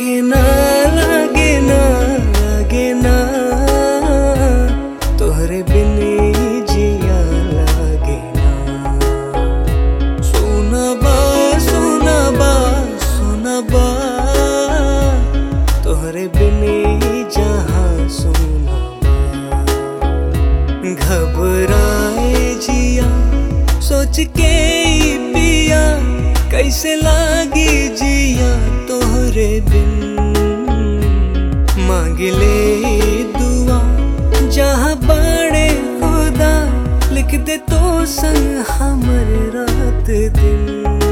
लागे ना लागे ना लागे ना तोहरे बिन जिया लागे ना। सुना बा सुना बा सुना बा तोहरे बिन जहाँ सुना बा। घबराए जिया सोच के ही पिया कैसे लागी जिया तोहरे बिन। मांग ले दुआ जहाँ बड़े खुदा लिख दे तो संग हमर रात दिन।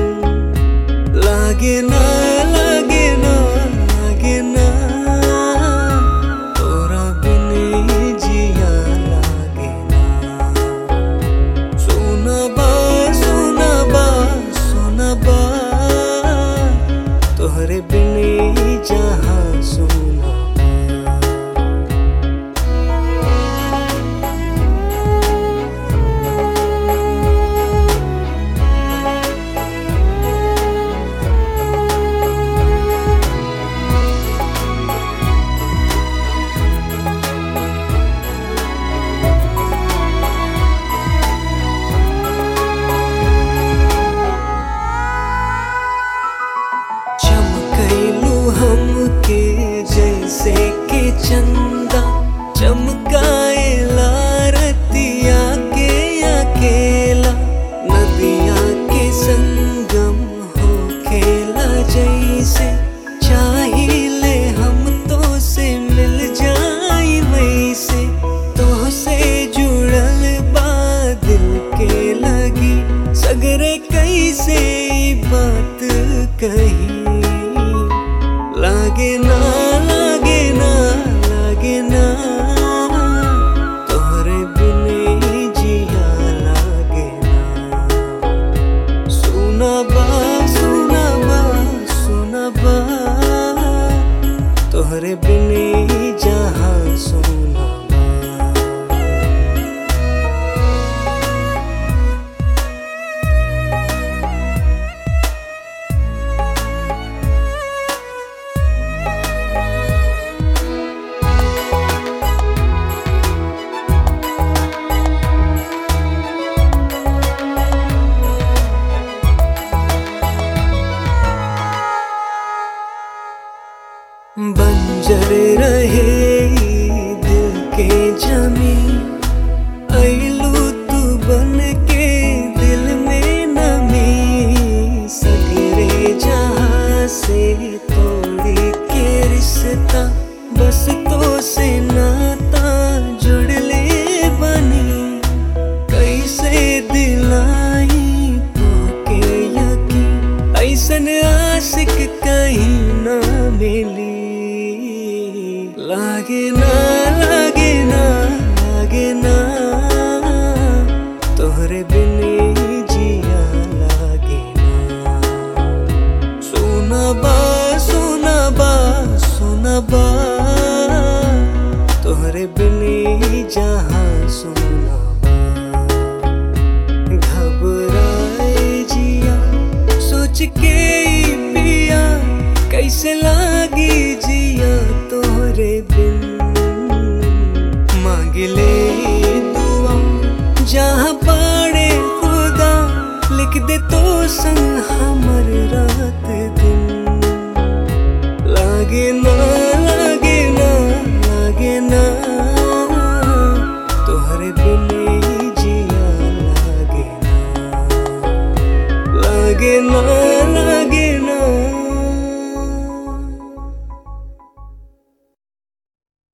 लागे ना लागे ना लागे ना तोरा बिन जिया लागे ना। सुना बा सुना बा सुना बा तोहरे बिन जहाँ सुना। हमके जैसे के चंदा चमकाए रतिया के अकेला। नदिया के संगम हो खेला जैसे चाहिए हम तो से मिल जाई वैसे। तो से जुड़ल बा दिल के लगी सगरे कैसे बात कही। लागे ना लागे ना लागे ना तोहरे बिन जिया लागे ना। सुना बा सुना बा सुना बा तोहरे बिन जहाँ सुना। बंजर रहे दिल के जमीन अइलू तू बन के दिल में नमी। सगरे जहाँ से तोड़ी के रिश्ता बस तो से नाता जुड़ ले बनी। कैसे दिलाई तो के यकीन ऐसन आशिक कहीं ना मिली। लागे ना लागे ना लागे ना तोहरे बिन जिया लागे ना। सुना बा सुना बा सुना बा तोहरे बिन जहाँ सुना बा। घबराए जिया सोच के ही पिया कैसे लागी जिया तोहरे बिन। मांग ले दुआ जहाँ बड़े खुदा लिख दे तो संग हमर रात दिन। लागे ना लागे ना लागे ना तोहरे बिन जिया लागे ना। लागे ना